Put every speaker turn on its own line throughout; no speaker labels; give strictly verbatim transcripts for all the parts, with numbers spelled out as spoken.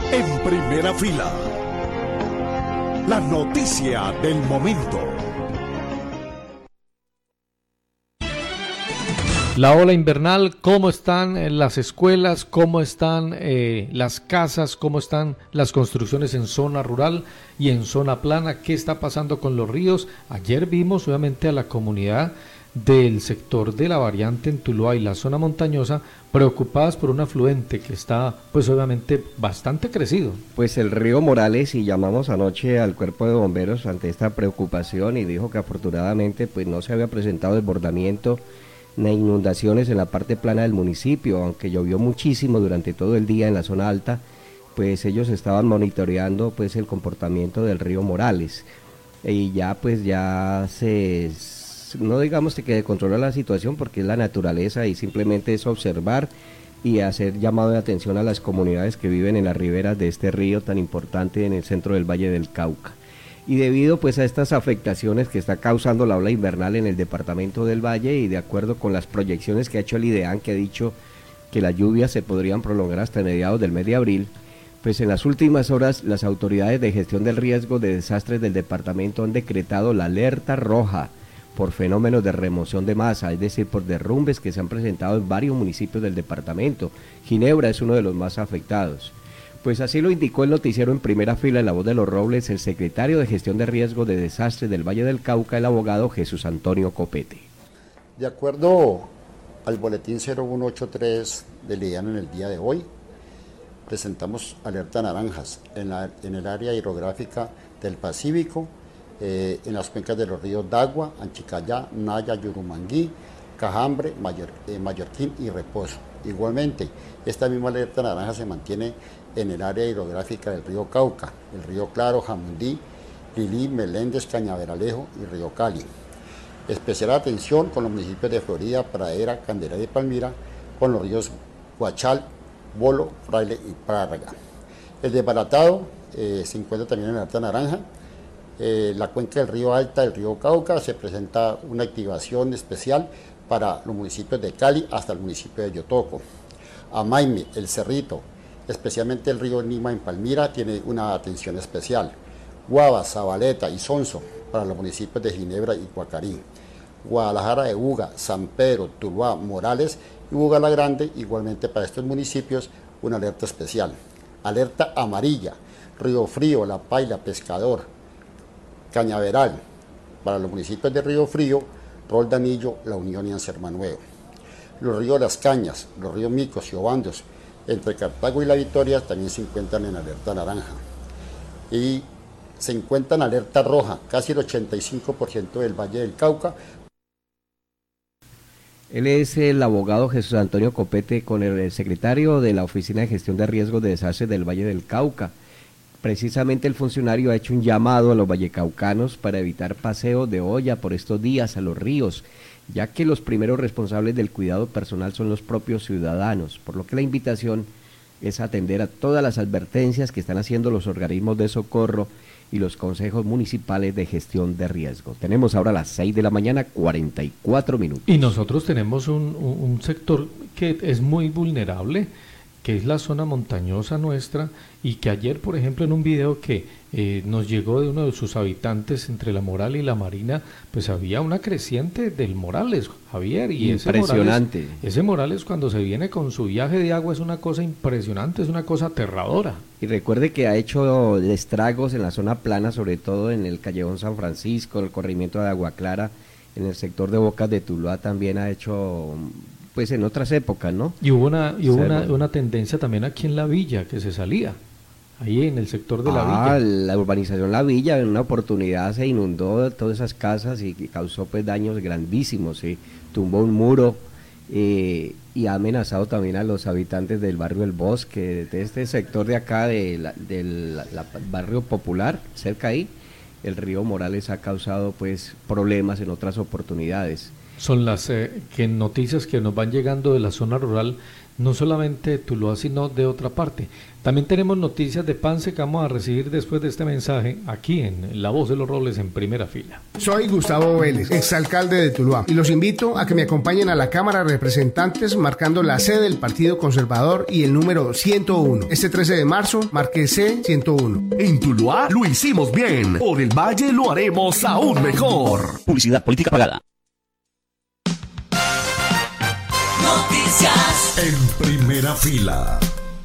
En primera fila, la noticia del momento.
La ola invernal, ¿cómo están las escuelas? ¿Cómo están eh, las casas? ¿Cómo están las construcciones en zona rural y en zona plana? ¿Qué está pasando con los ríos? Ayer vimos obviamente a la comunidad del sector de la variante en Tuluá y la zona montañosa preocupadas por un afluente que está pues obviamente bastante crecido.
Pues el río Morales, y llamamos anoche al cuerpo de bomberos ante esta preocupación y dijo que afortunadamente pues no se había presentado desbordamiento ni inundaciones en la parte plana del municipio, aunque llovió muchísimo durante todo el día en la zona alta, pues ellos estaban monitoreando pues el comportamiento del río Morales y ya pues ya se, no digamos que quede controlar la situación porque es la naturaleza y simplemente es observar y hacer llamado de atención a las comunidades que viven en las riberas de este río tan importante en el centro del Valle del Cauca. Y debido pues a estas afectaciones que está causando la ola invernal en el departamento del Valle y de acuerdo con las proyecciones que ha hecho el IDEAN, que ha dicho que las lluvias se podrían prolongar hasta mediados del mes de abril, pues en las últimas horas las autoridades de gestión del riesgo de desastres del departamento han decretado la alerta roja por fenómenos de remoción de masa, es decir, por derrumbes que se han presentado en varios municipios del departamento. Ginebra es uno de los más afectados. Pues así lo indicó el noticiero En Primera Fila, en La Voz de los Robles, el secretario de Gestión de Riesgo de Desastres del Valle del Cauca, el abogado Jesús Antonio Copete.
De acuerdo al boletín cero uno ocho tres del IDEAN en el día de hoy, presentamos alerta naranjas en, la, en el área hidrográfica del Pacífico, eh, en las cuencas de los ríos Dagua, Anchicayá, Naya, Yurumangui, Cajambre, Mayor, eh, Mallorquín y Reposo. Igualmente, esta misma alerta naranja se mantiene en el área hidrográfica del río Cauca, el río Claro, Jamundí, Lilí, Meléndez, Cañaveralejo y río Cali. Especial atención con los municipios de Florida, Pradera, Candelaria y Palmira, con los ríos Guachal, Bolo, Fraile y Prárraga. El desbaratado eh, se encuentra también en la alerta naranja. Eh, la cuenca del río Alta, del río Cauca, se presenta una activación especial para los municipios de Cali hasta el municipio de Yotoco. Amaime, el Cerrito, especialmente el río Nima en Palmira, tiene una atención especial. Guava, Zabaleta y Sonso para los municipios de Ginebra y Guacarí. Guadalajara de Uga, San Pedro, Tuluá, Morales y Uga la Grande, igualmente para estos municipios, una alerta especial. Alerta amarilla, Río Frío, La Paila, Pescador, Cañaveral, para los municipios de Río Frío, Roldanillo, La Unión y Ansermanuevo. Los ríos Las Cañas, los ríos Micos y Obandos, entre Cartago y La Victoria, también se encuentran en alerta naranja. Y se encuentra en alerta roja, casi el ochenta y cinco por ciento del Valle del Cauca.
Él es el abogado Jesús Antonio Copete con el secretario de la Oficina de Gestión de Riesgos de Desastres del Valle del Cauca. Precisamente el funcionario ha hecho un llamado a los vallecaucanos para evitar paseos de olla por estos días a los ríos, ya que los primeros responsables del cuidado personal son los propios ciudadanos, por lo que la invitación es atender a todas las advertencias que están haciendo los organismos de socorro y los consejos municipales de gestión de riesgo. Tenemos ahora las seis de la mañana, cuarenta y cuatro minutos.
Y nosotros tenemos un, un, un sector que es muy vulnerable, que es la zona montañosa nuestra, y que ayer, por ejemplo, en un video que eh, nos llegó de uno de sus habitantes entre la Moral y la Marina, pues había una creciente del Morales, Javier, y
impresionante.
Ese Morales, ese Morales cuando se viene con su viaje de agua es una cosa impresionante, es una cosa aterradora.
Y recuerde que ha hecho estragos en la zona plana, sobre todo en el Callejón San Francisco, el corrimiento de Agua Clara, en el sector de Bocas de Tuluá también ha hecho, pues en otras épocas, ¿no?
Y hubo una, y hubo una, una tendencia también aquí en La Villa, que se salía, ahí en el sector de La
ah,
Villa.
La urbanización La Villa, en una oportunidad se inundó todas esas casas y causó pues daños grandísimos, ¿sí? Tumbó un muro eh, y ha amenazado también a los habitantes del barrio El Bosque, de este sector de acá, del de la, la, barrio Popular, cerca ahí. El río Morales ha causado pues problemas en otras oportunidades.
son las eh, que noticias que nos van llegando de la zona rural, no solamente de Tuluá, sino de otra parte. También tenemos noticias de Pance que vamos a recibir después de este mensaje aquí en La Voz de los Robles en Primera Fila.
Soy Gustavo Vélez, exalcalde de Tuluá, y los invito a que me acompañen a la Cámara de Representantes marcando la C del Partido Conservador y el número ciento uno. Este trece de marzo, marque C ciento uno.
En Tuluá lo hicimos bien, por el Valle lo haremos aún mejor.
Publicidad política pagada.
Noticias en Primera Fila.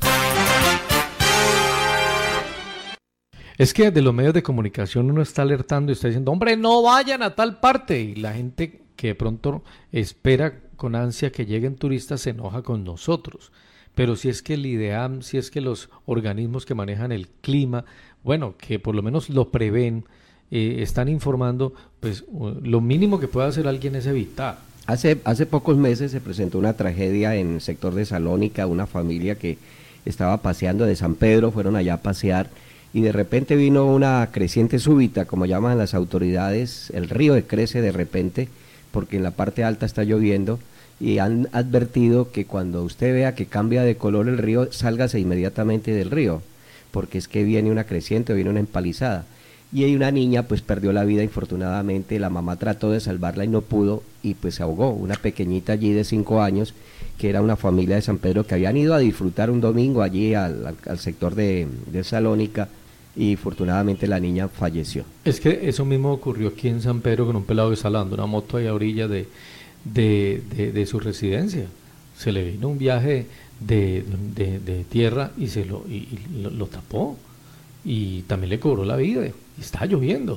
Es que de los medios de comunicación uno está alertando y está diciendo, hombre, no vayan a tal parte, y la gente que de pronto espera con ansia que lleguen turistas se enoja con nosotros. Pero si es que el IDEAM, si es que los organismos que manejan el clima, bueno, que por lo menos lo prevén, eh, están informando, pues uh, lo mínimo que puede hacer alguien es evitar.
Hace, hace pocos meses se presentó una tragedia en el sector de Salónica, una familia que estaba paseando de San Pedro, fueron allá a pasear y de repente vino una creciente súbita, como llaman las autoridades, el río crece de repente porque en la parte alta está lloviendo y han advertido que cuando usted vea que cambia de color el río, sálgase inmediatamente del río, porque es que viene una creciente o viene una empalizada. Y hay una niña pues perdió la vida infortunadamente, la mamá trató de salvarla y no pudo y pues se ahogó, una pequeñita allí de cinco años que era una familia de San Pedro que habían ido a disfrutar un domingo allí al, al, al sector de, de Salónica y infortunadamente la niña falleció.
Es que eso mismo ocurrió aquí en San Pedro con un pelado que estaba dando una moto ahí a orilla de, de, de, de su residencia, se le vino un viaje de, de, de tierra y se lo, y, y lo, lo tapó y también le cobró la vida. Y está lloviendo.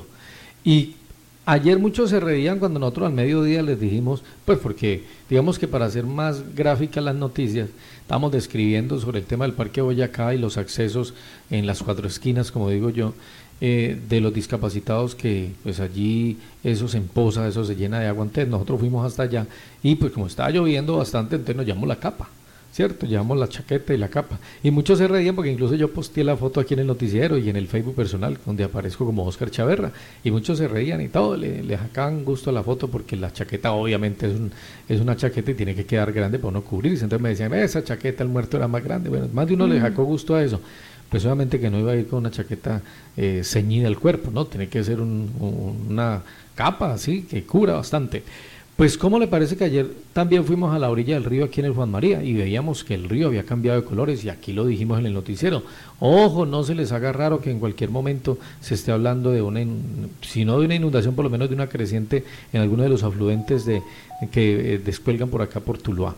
Y ayer muchos se reían cuando nosotros al mediodía les dijimos, pues porque digamos que para hacer más gráficas las noticias, estamos describiendo sobre el tema del Parque Boyacá y los accesos en las cuatro esquinas, como digo yo, eh, de los discapacitados que pues allí eso se empoza, eso se llena de agua. Entonces nosotros fuimos hasta allá y pues como estaba lloviendo bastante, entonces nos llevamos la capa. ¿Cierto? Llevamos la chaqueta y la capa. Y muchos se reían porque incluso yo posteé la foto aquí en el noticiero y en el Facebook personal, donde aparezco como Oscar Chaverra, y muchos se reían y todo, le, le sacaban gusto a la foto porque la chaqueta obviamente es, un, es una chaqueta y tiene que quedar grande para no cubrirse. Entonces me decían, esa chaqueta el muerto era más grande. Bueno, más de uno mm. le sacó gusto a eso. Pues obviamente que no iba a ir con una chaqueta eh, ceñida al cuerpo, ¿no? Tiene que ser un, un, una capa así que cubra bastante. Pues, ¿cómo le parece que ayer también fuimos a la orilla del río aquí en el Juan María y veíamos que el río había cambiado de colores y aquí lo dijimos en el noticiero? Ojo, no se les haga raro que en cualquier momento se esté hablando de una, si no de una inundación, por lo menos de una creciente en alguno de los afluentes de, que eh, descuelgan por acá por Tuluá.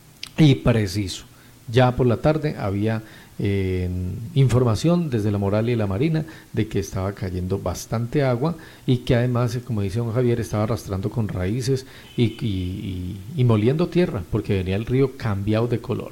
Y preciso, ya por la tarde había eh, información desde la Moralia y la Marina de que estaba cayendo bastante agua y que además, como dice don Javier, estaba arrastrando con raíces y, y, y, y moliendo tierra porque venía el río cambiado de color.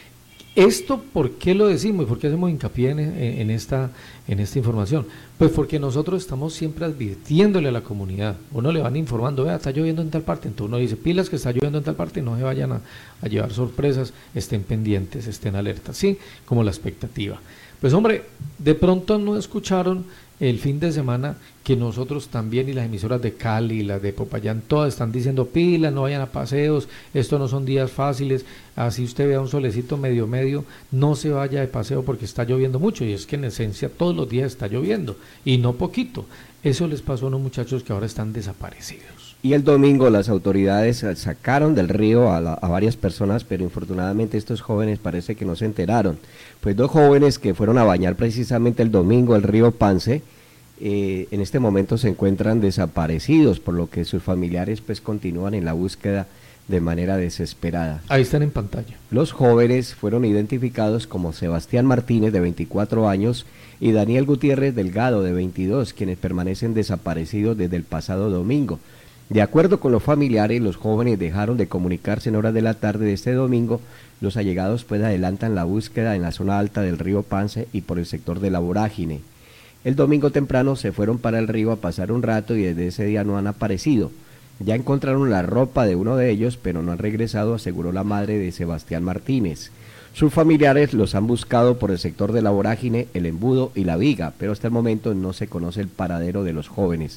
¿Esto por qué lo decimos y por qué hacemos hincapié en, en, esta, en esta información? Pues porque nosotros estamos siempre advirtiéndole a la comunidad. Uno le van informando, vea, está lloviendo en tal parte, entonces uno dice, pilas que está lloviendo en tal parte, no se vayan a, a llevar sorpresas, estén pendientes, estén alertas, ¿sí? Como la expectativa. Pues hombre, de pronto no escucharon el fin de semana que nosotros también y las emisoras de Cali, las de Popayán, todas están diciendo pilas, no vayan a paseos, estos no son días fáciles, así usted vea un solecito medio medio, no se vaya de paseo porque está lloviendo mucho, y es que en esencia todos los días está lloviendo, y no poquito. Eso les pasó a unos muchachos que ahora están desaparecidos.
Y el domingo las autoridades sacaron del río a, la, a varias personas, pero infortunadamente estos jóvenes parece que no se enteraron. Pues dos jóvenes que fueron a bañar precisamente el domingo el río Pance, eh, en este momento se encuentran desaparecidos, por lo que sus familiares pues continúan en la búsqueda de manera desesperada.
Ahí están en pantalla.
Los jóvenes fueron identificados como Sebastián Martínez, de veinticuatro años, y Daniel Gutiérrez Delgado, de veintidós, quienes permanecen desaparecidos desde el pasado domingo. De acuerdo con los familiares, los jóvenes dejaron de comunicarse en horas de la tarde de este domingo. Los allegados pues adelantan la búsqueda en la zona alta del río Pance y por el sector de la Vorágine. El domingo temprano se fueron para el río a pasar un rato y desde ese día no han aparecido. Ya encontraron la ropa de uno de ellos, pero no han regresado, aseguró la madre de Sebastián Martínez. Sus familiares los han buscado por el sector de la Vorágine, el Embudo y la Viga, pero hasta el momento no se conoce el paradero de los jóvenes.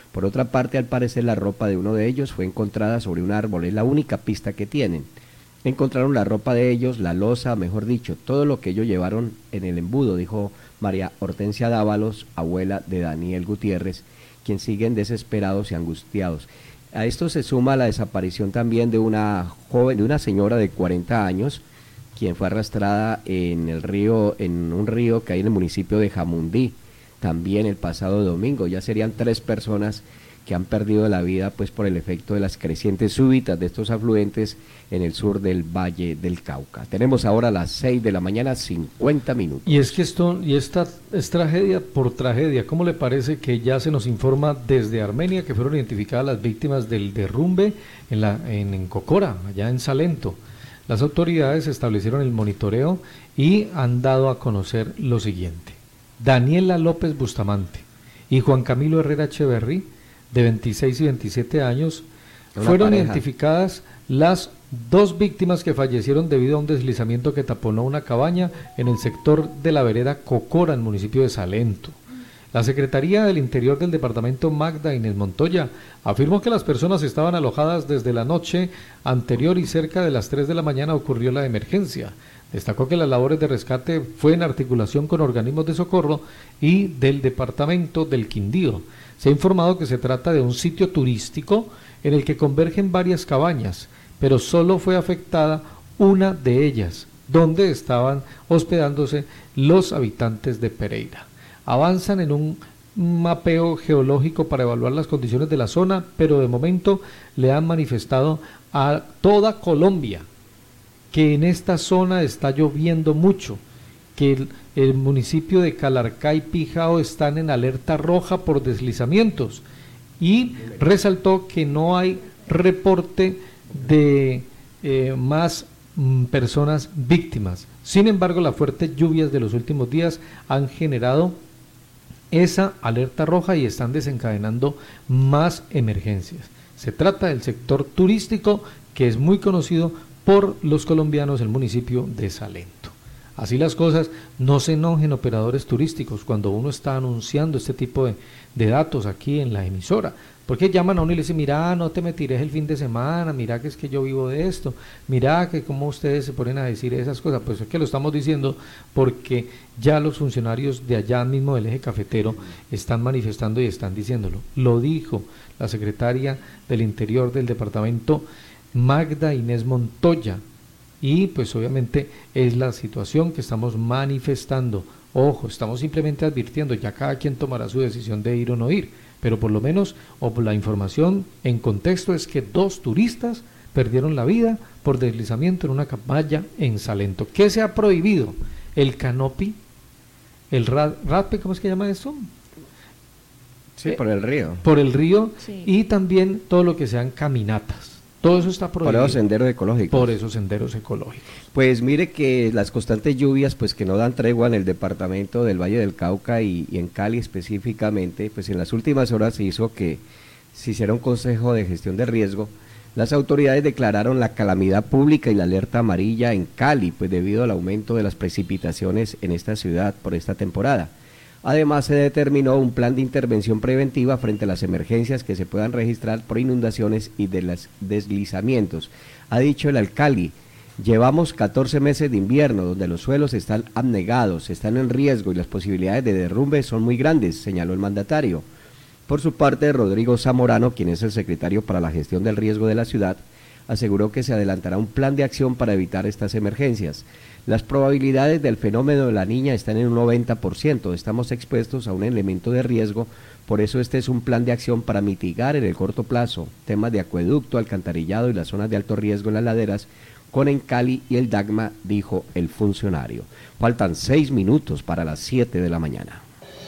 Por otra parte, al parecer la ropa de uno de ellos fue encontrada sobre un árbol, es la única pista que tienen. Encontraron la ropa de ellos, la loza, mejor dicho, todo lo que ellos llevaron en el embudo, dijo María Hortensia Dávalos, abuela de Daniel Gutiérrez, quien siguen desesperados y angustiados. A esto se suma la desaparición también de una joven, de una señora de cuarenta años, quien fue arrastrada en el río, en un río que hay en el municipio de Jamundí, también el pasado domingo. Ya serían tres personas que han perdido la vida pues por el efecto de las crecientes súbitas de estos afluentes en el sur del Valle del Cauca. Tenemos ahora las seis de la mañana, cincuenta minutos.
Y es que esto, y esta es tragedia por tragedia. ¿Cómo le parece que ya se nos informa desde Armenia que fueron identificadas las víctimas del derrumbe en, la, en, en Cocora, allá en Salento? Las autoridades establecieron el monitoreo y han dado a conocer lo siguiente. Daniela López Bustamante y Juan Camilo Herrera Echeverry, de veintiséis y veintisiete años, Una fueron pareja. Identificadas las dos víctimas que fallecieron debido a un deslizamiento que taponó una cabaña en el sector de la vereda Cocora, en el municipio de Salento. La Secretaría del Interior del departamento, Magda Inés Montoya, afirmó que las personas estaban alojadas desde la noche anterior y cerca de las tres de la mañana ocurrió la emergencia. Destacó que las labores de rescate fue en articulación con organismos de socorro y del departamento del Quindío. Se ha informado que se trata de un sitio turístico en el que convergen varias cabañas, pero solo fue afectada una de ellas, donde estaban hospedándose los habitantes de Pereira. Avanzan en un mapeo geológico para evaluar las condiciones de la zona, pero de momento le han manifestado a toda Colombia que en esta zona está lloviendo mucho, que el, el municipio de Calarcá y Pijao están en alerta roja por deslizamientos, y resaltó que no hay reporte de eh, más mm, personas víctimas. Sin embargo, las fuertes lluvias de los últimos días han generado esa alerta roja y están desencadenando más emergencias. Se trata del sector turístico, que es muy conocido por los colombianos, el municipio de Salento. Así las cosas, no se enojen operadores turísticos cuando uno está anunciando este tipo de, de datos aquí en la emisora, porque llaman a uno y le dicen, mira, no te me tires el fin de semana, mira que es que yo vivo de esto, mira que cómo ustedes se ponen a decir esas cosas. Pues es que lo estamos diciendo porque ya los funcionarios de allá mismo del eje cafetero están manifestando y están diciéndolo. Lo dijo la secretaria del Interior del departamento, Magda Inés Montoya, y pues obviamente es la situación que estamos manifestando. Ojo, estamos simplemente advirtiendo, ya cada quien tomará su decisión de ir o no ir, pero por lo menos o por la información en contexto es que dos turistas perdieron la vida por deslizamiento en una cabaña en Salento. ¿Qué se ha prohibido? El canopy, el ra rape, ¿cómo es que llama eso?
Sí, eh, por el río.
Por el río,
sí. Y
también todo lo que sean caminatas. Todo eso está prohibido.
Por esos senderos ecológicos.
Por esos senderos ecológicos.
Pues mire que las constantes lluvias, pues que no dan tregua en el departamento del Valle del Cauca y, y en Cali específicamente, pues en las últimas horas se hizo que se hiciera un consejo de gestión de riesgo. Las autoridades declararon la calamidad pública y la alerta amarilla en Cali, pues debido al aumento de las precipitaciones en esta ciudad por esta temporada. Además, se determinó un plan de intervención preventiva frente a las emergencias que se puedan registrar por inundaciones y de los deslizamientos. Ha dicho el alcalde, llevamos catorce meses de invierno donde los suelos están abnegados, están en riesgo y las posibilidades de derrumbe son muy grandes, señaló el mandatario. Por su parte, Rodrigo Zamorano, quien es el secretario para la gestión del riesgo de la ciudad, aseguró que se adelantará un plan de acción para evitar estas emergencias. Las probabilidades del fenómeno de la Niña están en un noventa por ciento, estamos expuestos a un elemento de riesgo, por eso este es un plan de acción para mitigar en el corto plazo temas de acueducto, alcantarillado y las zonas de alto riesgo en las laderas, con Encali y el Dagma, dijo el funcionario. Faltan seis minutos para las siete de la mañana.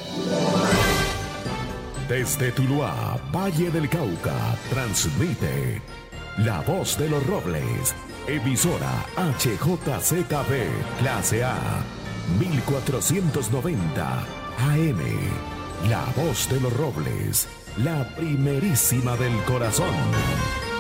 Desde Tuluá, Valle del Cauca, transmite La Voz de los Robles, emisora H J Z B, clase A, mil cuatrocientos noventa A M. La Voz de los Robles, la primerísima del corazón.